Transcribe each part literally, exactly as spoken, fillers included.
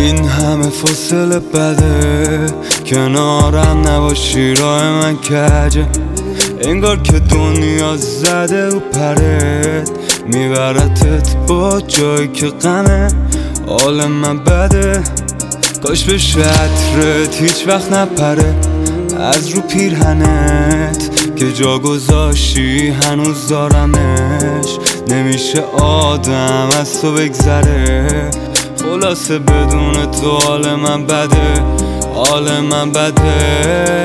این همه فاصله بده، کنارم نباشی راه من کجه. انگار که دنیا زده و پرت میبرتت با جایی که غمه. حال من بده، کاش به شطرت هیچ وقت نپره از رو پیرهنت که جا گذاشتی هنوز دارمش. نمیشه آدم از تو بگذره، خلاصه بدون تو حال من بده، حال من بده.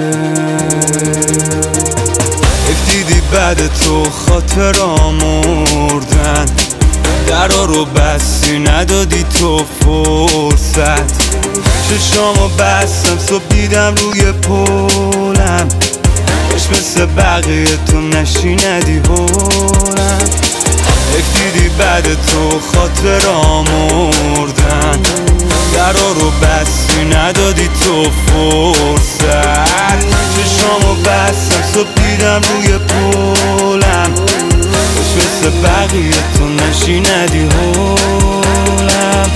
افتیدی بعد تو خاطرام مردن، درا رو بستی ندادی تو فرصت. چشامو بستم صبح دیدم روی پولم، باش مثل بقیه تو نشی ندی هولم. افتیدی بعد تو خاطرام مردن، درا رو بستی ندادی تو فرصت. چشامو بستم صبح دیدم روی پولم، باش مثل بقیه تو نشی ندی هولم.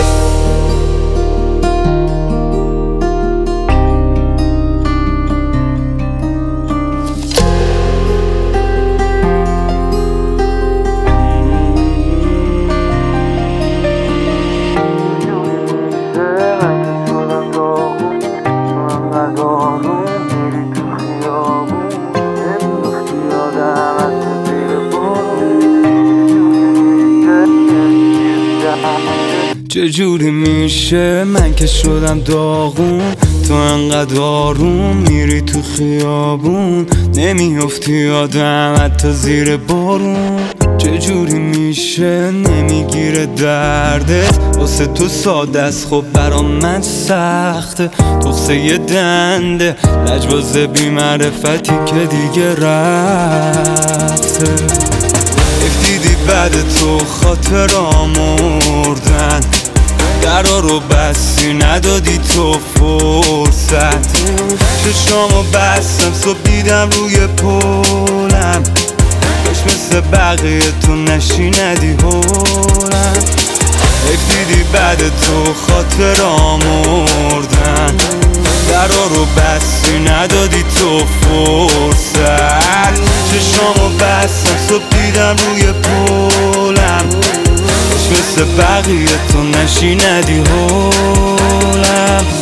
چجوری میشه من که شدم داغون، تو انقدر آروم میری تو خیابون، نمیافتی یادم حتی زیر بارون. چجوری میشه نمیگیره دردت، واسه تو ساده است خب برا من سخته. تخصه یه دنده لجباز بی معرفتی که دیگه رفته. افتیدی بعد تو خاطرام مردن، درا رو بستی ندادی تو فرصت. چشامو بستم صبح دیدم روی پولم، باش مثل بقیه تو نشی ندی هولم. افتیدی بعد تو خاطرام مردن، درا رو بستی ندادی تو فرصت. چشامو بستم صبح دیدم روی پولم، باش مثل بقیه تو نشی ندی هولم.